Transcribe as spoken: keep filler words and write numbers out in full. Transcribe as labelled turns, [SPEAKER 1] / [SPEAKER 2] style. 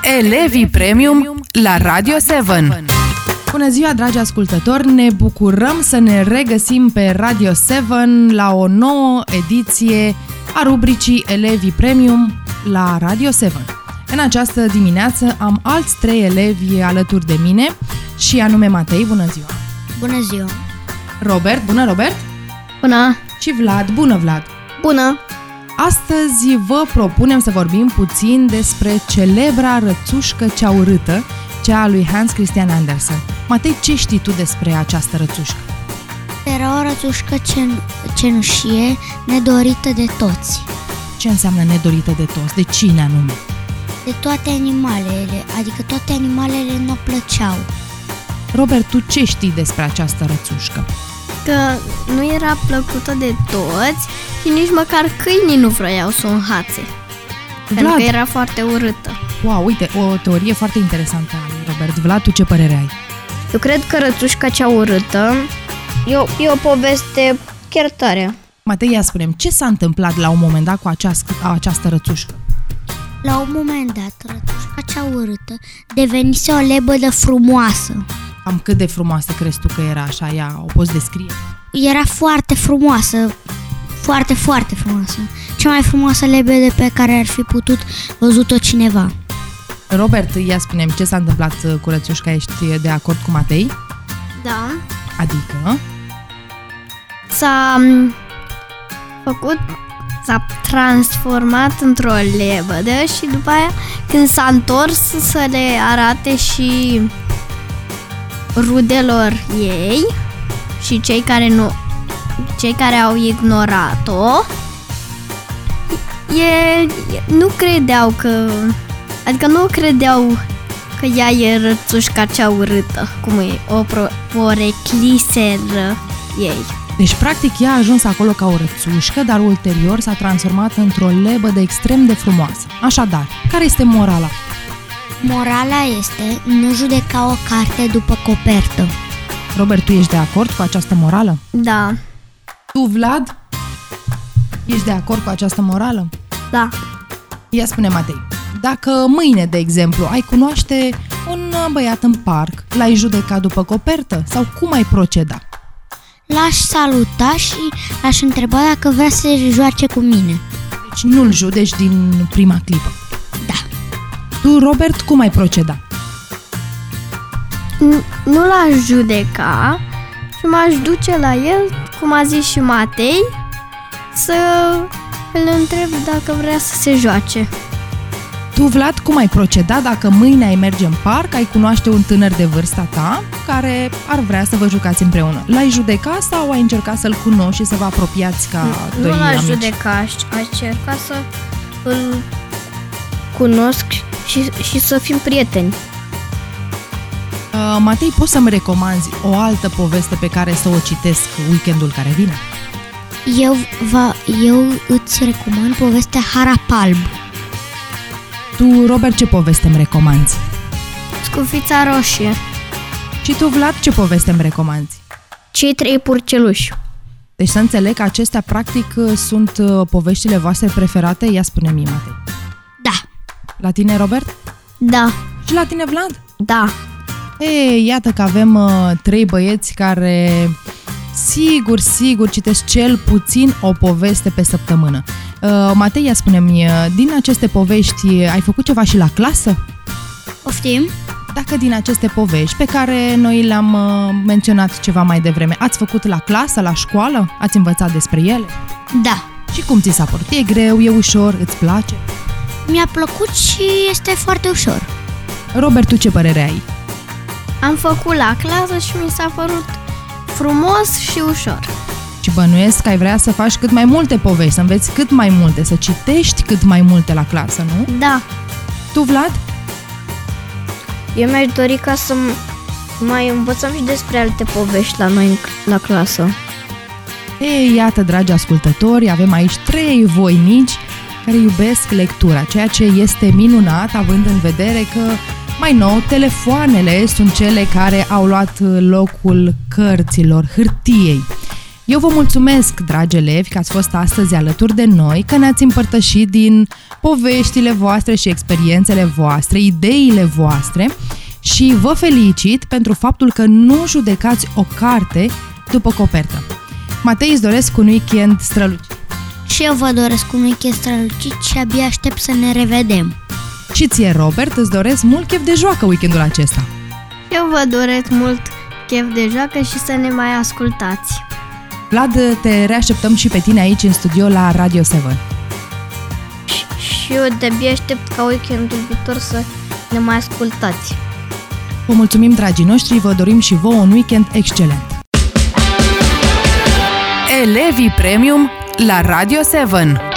[SPEAKER 1] Elevii Premium la Radio șapte. Bună ziua, dragi ascultători! Ne bucurăm să ne regăsim pe Radio șapte la o nouă ediție a rubricii Elevii Premium la Radio șapte. În această dimineață am alți trei elevi alături de mine și anume Matei, bună ziua!
[SPEAKER 2] Bună ziua!
[SPEAKER 1] Robert, bună Robert!
[SPEAKER 2] Bună!
[SPEAKER 1] Și Vlad, bună Vlad!
[SPEAKER 2] Bună!
[SPEAKER 1] Astăzi vă propunem să vorbim puțin despre celebra rățușcă cea urâtă, cea a lui Hans Christian Andersen. Matei, ce știi tu despre această rățușcă?
[SPEAKER 2] Era o rățușcă cen- cenușie nedorită de toți.
[SPEAKER 1] Ce înseamnă nedorită de toți? De cine anume?
[SPEAKER 2] De toate animalele, adică toate animalele nu plăceau.
[SPEAKER 1] Robert, tu ce știi despre această rățușcă?
[SPEAKER 3] Că nu era plăcută de toți și nici măcar câinii nu vroiau să o înhațe.
[SPEAKER 1] Vlad.
[SPEAKER 3] Pentru că era foarte urâtă.
[SPEAKER 1] Wow, uite, o teorie foarte interesantă a lui Robert. Vlad, tu ce părere ai?
[SPEAKER 3] Eu cred că rățușca cea urâtă e o, e o poveste chiar tare.
[SPEAKER 1] Matei, ia spune-mi, ce s-a întâmplat la un moment dat cu această, această rățușcă?
[SPEAKER 2] La un moment dat, rățușca cea urâtă devenise o lebădă frumoasă.
[SPEAKER 1] Cam cât de frumoasă crezi tu că era așa? Ea, o poți descrie?
[SPEAKER 2] Era foarte frumoasă, foarte, foarte frumoasă. Cea mai frumoasă lebede pe care ar fi putut văzut-o cineva.
[SPEAKER 1] Robert, ia spune-mi, ce s-a întâmplat cu rățușca? Ești de acord cu Matei?
[SPEAKER 3] Da.
[SPEAKER 1] Adică?
[SPEAKER 3] S-a făcut, s-a transformat într-o lebădă și după aia, când s-a întors să le arate și rudelor ei și cei care nu, cei care au ignorat-o, e, nu credeau că, adică nu credeau că ea e rățușca cea urâtă, cum e o porecliseră ei.
[SPEAKER 1] Deci, practic, ea a ajuns acolo ca o rățușcă, dar ulterior s-a transformat într-o lebădă extrem de frumoasă. Așadar, care este morala?
[SPEAKER 2] Morala este nu judeca o carte după copertă.
[SPEAKER 1] Robert, tu ești de acord cu această morală?
[SPEAKER 3] Da.
[SPEAKER 1] Tu, Vlad, ești de acord cu această morală?
[SPEAKER 3] Da.
[SPEAKER 1] Ia spune, Matei, dacă mâine, de exemplu, ai cunoaște un băiat în parc, l-ai judeca după copertă sau cum ai proceda?
[SPEAKER 2] L-aș saluta și l-aș întreba dacă vrea să se joace cu mine.
[SPEAKER 1] Deci nu-l judeci din prima clipă.
[SPEAKER 2] Da.
[SPEAKER 1] Tu, Robert, cum ai proceda?
[SPEAKER 3] Nu l-aș judeca și m-aș duce la el, cum a zis și Matei, să îl întreb dacă vrea să se joace.
[SPEAKER 1] Tu, Vlad, cum ai proceda dacă mâine ai merge în parc, ai cunoaște un tânăr de vârsta ta care ar vrea să vă jucați împreună? L-ai judeca sau ai încerca să-l cunoști și să vă apropiați ca
[SPEAKER 3] nu,
[SPEAKER 1] doi
[SPEAKER 3] nu l-aș
[SPEAKER 1] amici?
[SPEAKER 3] judeca, aș încerca să îl cunosc și, și să fim prieteni.
[SPEAKER 1] Uh, Matei, poți să-mi recomanzi o altă poveste pe care să o citesc weekendul care vine?
[SPEAKER 2] Eu, va, eu îți recomand povestea Harap Alb.
[SPEAKER 1] Tu, Robert, ce poveste îmi recomanzi?
[SPEAKER 3] Scufița roșie.
[SPEAKER 1] Și tu, Vlad, ce poveste îmi recomanzi?
[SPEAKER 3] Cei trei purceluși.
[SPEAKER 1] Deci să înțeleg că acestea, practic, sunt poveștile voastre preferate? Ia spune-mi, Matei.
[SPEAKER 2] Da.
[SPEAKER 1] La tine, Robert?
[SPEAKER 3] Da.
[SPEAKER 1] Și la tine, Vlad?
[SPEAKER 3] Da.
[SPEAKER 1] Ei, iată că avem uh, trei băieți care sigur, sigur citesc cel puțin o poveste pe săptămână. Uh, Matei, ia spune-mi, din aceste povești ai făcut ceva și la clasă?
[SPEAKER 2] Poftim?
[SPEAKER 1] Dacă din aceste povești pe care noi le-am uh, menționat ceva mai devreme, ați făcut la clasă, la școală? Ați învățat despre ele?
[SPEAKER 2] Da.
[SPEAKER 1] Și cum ți s-a părut? E greu, e ușor, îți place?
[SPEAKER 2] Mi-a plăcut și este foarte ușor.
[SPEAKER 1] Robert, tu ce părere ai?
[SPEAKER 3] Am făcut la clasă și mi s-a părut frumos și ușor.
[SPEAKER 1] Și bănuiesc că ai vrea să faci cât mai multe povești, să înveți cât mai multe, să citești cât mai multe la clasă, nu?
[SPEAKER 3] Da.
[SPEAKER 1] Tu, Vlad?
[SPEAKER 3] Eu mi-aș dori ca să mai învățăm și despre alte povești la noi la clasă.
[SPEAKER 1] Ei, iată, dragi ascultători, avem aici trei voinici care iubesc lectura, ceea ce este minunat, având în vedere că, mai nou, telefoanele sunt cele care au luat locul cărților, hârtiei. Eu vă mulțumesc, dragi elevi, că ați fost astăzi alături de noi, că ne-ați împărtășit din poveștile voastre și experiențele voastre, ideile voastre și vă felicit pentru faptul că nu judecați o carte după copertă. Matei, îți doresc un weekend strălucit.
[SPEAKER 2] Și eu vă doresc un weekend strălucit și abia aștept să ne revedem.
[SPEAKER 1] Și ție, Robert, îți doresc mult chef de joacă weekendul acesta.
[SPEAKER 3] Eu vă doresc mult chef de joacă și să ne mai ascultați.
[SPEAKER 1] Vlad, te reașteptăm și pe tine aici în studio la Radio șapte.
[SPEAKER 3] Și eu de-abia aștept ca weekendul viitor să ne mai ascultați.
[SPEAKER 1] Vă mulțumim, dragii noștri, vă dorim și vouă un weekend excelent. Elevii Premium la Radio șapte.